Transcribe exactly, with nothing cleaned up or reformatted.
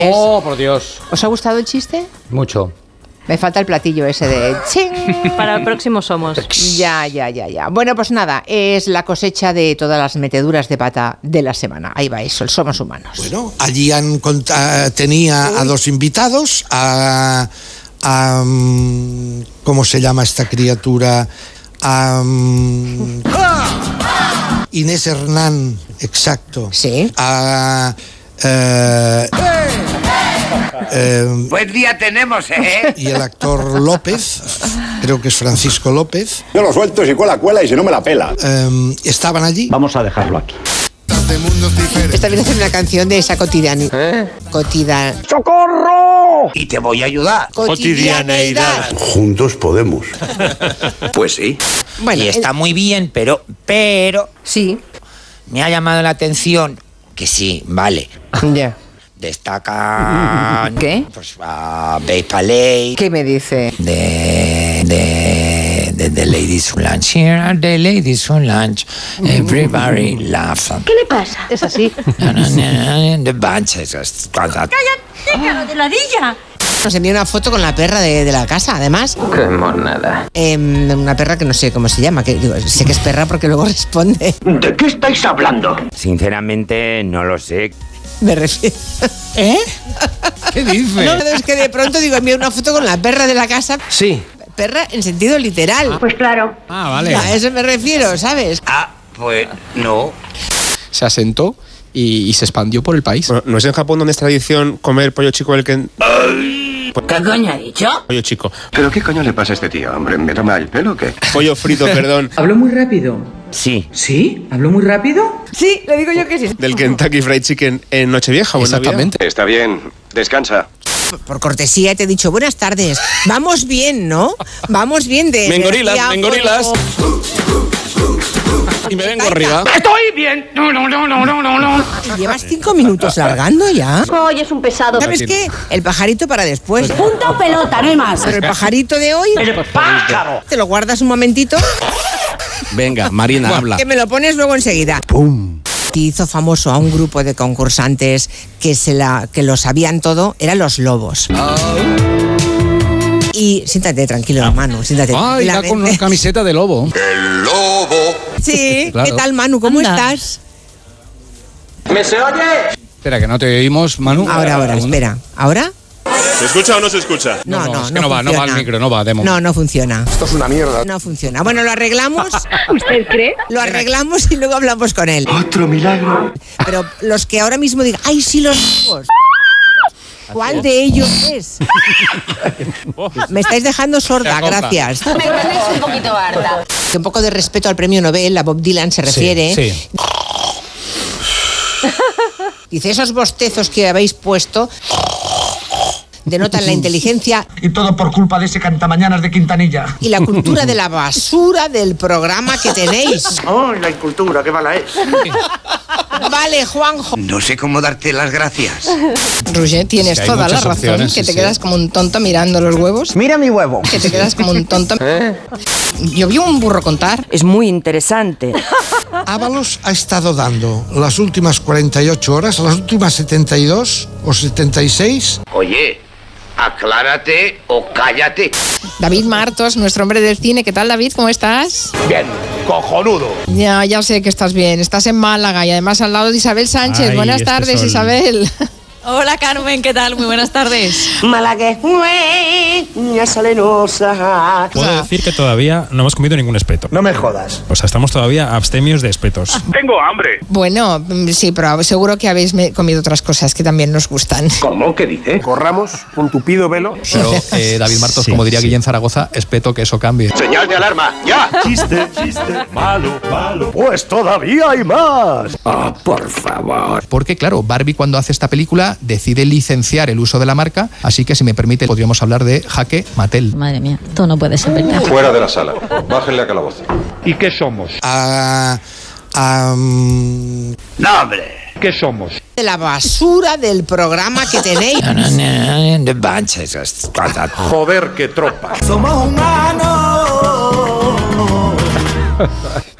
Oh, por Dios. ¿Os ha gustado el chiste? Mucho. Me falta el platillo ese de ching. Para el próximo somos. Ya, ya, ya, ya. Bueno, pues nada, es la cosecha de todas las meteduras de pata de la semana. Ahí va eso, el Somos Humanos. Bueno, allí han conta- tenía a dos invitados, a, a ¿cómo se llama esta criatura? A Inés Hernán, exacto. Sí. A eh, eh, Buen día tenemos, ¿eh? y el actor López, creo que es Francisco López. Yo lo suelto si cuela, cuela y si no me la pela. Eh, estaban allí. Vamos a dejarlo aquí. Esta vez es una canción de esa cotidianidad. ¿Eh? Cotidian... ¡Socorro! Y te voy a ayudar. Cotidianeidad. Juntos podemos. Pues sí. Bueno, y está el- muy bien, pero, pero, Sí. me ha llamado la atención que sí, vale. Ya. Destacan... ¿Qué? Pues a Bay Palais. ¿Qué me dice? De, de, de The Ladies Who Lunch. Here are the Ladies Who Lunch. Everybody laughs. ¿Qué le pasa? Es así. The bunches. ¡Cállate, cara de ladilla! Nos envió una foto con la perra de, de la casa, además. Qué monada. Eh, una perra que no sé cómo se llama. Que, digo, sé que es perra porque luego responde. ¿De qué estáis hablando? Sinceramente, no lo sé. Me refiero. ¿Eh? ¿Qué dice? No, es que de pronto digo, envía una foto con la perra de la casa. Sí. Perra en sentido literal. Pues claro. Ah, vale. A eso me refiero, ¿sabes? Ah, pues no. Se asentó y, y se expandió por el país. Bueno, ¿no es en Japón donde es tradición comer pollo chico el que... ¿Qué coño ha dicho? Pollo chico. ¿Pero qué coño le pasa a este tío, hombre? ¿Me toma el pelo o qué? Pollo frito, perdón. ¿Habló muy rápido? Sí. ¿Sí? ¿Habló muy rápido? Sí, le digo yo que sí. Del Kentucky Fried Chicken en Nochevieja o en Navidad. Exactamente. Está bien, descansa. Por cortesía te he dicho buenas tardes. Vamos bien, ¿no? Vamos bien de... Mengorilas, energía, mengorilas. fuego. Y me vengo arriba. ¡Estoy bien! No, no, no, no, no, no. Llevas cinco minutos largando ya. Oye, es un pesado. ¿Sabes qué? El pajarito para después. Punto o pelota, no hay más. Pero el pajarito de hoy... ¡Pájaro! Te lo guardas un momentito, Venga, Marina, habla. que me lo pones luego enseguida. ¡Pum! Que hizo famoso a un grupo de concursantes que, se la, que lo sabían todo, eran los lobos. Y siéntate tranquilo, Manu, siéntate. Ay, va con una camiseta de lobo. ¡El lobo! Sí, Claro. ¿qué tal, Manu? ¿Cómo Anda. estás? ¿Me se oye? Espera, que no te oímos, Manu. Ahora, ahora, Segundo. espera. ¿Ahora? ¿Se escucha o no se escucha? No, no, no, no, es que no va, no va funciona. el micro, no va, de momento. No, no funciona. Esto es una mierda. No funciona. Bueno, lo arreglamos. ¿Usted cree? Lo arreglamos y luego hablamos con él. Otro milagro. Pero los que ahora mismo digan, ¡ay, sí, los lobos! ¿Cuál de ellos es? Me estáis dejando sorda, Se acopla. gracias. Me tenéis un poquito harta. Que un poco de respeto al premio Nobel, a Bob Dylan se refiere. Sí, sí. Dice, esos bostezos que habéis puesto denotan la inteligencia Y todo por culpa de ese cantamañanas de Quintanilla. y la cultura de la basura del programa que tenéis. ¡Oh, la incultura, qué mala es! Vale, Juanjo. No sé cómo darte las gracias. Roger, tienes Sí, hay toda la muchas razón, opciones, que sí, te sí. quedas como un tonto mirando los huevos. Mira mi huevo. Que te quedas como un tonto. Yo vi un burro contar. Es muy interesante. Ábalos ha estado dando las últimas cuarenta y ocho horas, las últimas setenta y dos o setenta y seis. Oye, aclárate o cállate. David Martos, nuestro hombre del cine. ¿Qué tal, David? ¿Cómo estás? Bien, cojonudo. Ya, ya sé que estás bien. Estás en Málaga y además al lado de Isabel Sánchez. Ay, Buenas este tardes, sol. Isabel. Hola, Carmen, ¿qué tal? Muy buenas tardes. Malagueña salenosa. Puedo decir que todavía no hemos comido ningún espeto. No me jodas. O sea, estamos todavía abstemios de espetos. Tengo hambre. Bueno, mm, sí, pero seguro que habéis me- comido otras cosas que también nos gustan. ¿Cómo? ¿Qué dice? Corramos un tupido velo. Pero, eh, David Martos, Sí, como diría sí. Guillén Zaragoza, espeto que eso cambie. Señal de alarma, ya. Chiste, chiste, malo, malo. Pues todavía hay más. Ah, por favor. Porque, claro, Barbie cuando hace esta película decide licenciar el uso de la marca, así que si me permite podríamos hablar de Jaque Mattel. Madre mía, esto no puede ser verdad. Fuera de la sala. Bájenle a calabozo. ¿Y qué somos? A, a, mm, No, hombre. ¿Qué somos? De la basura del programa que tenéis. The bunches. Joder, qué tropa. Somos humanos.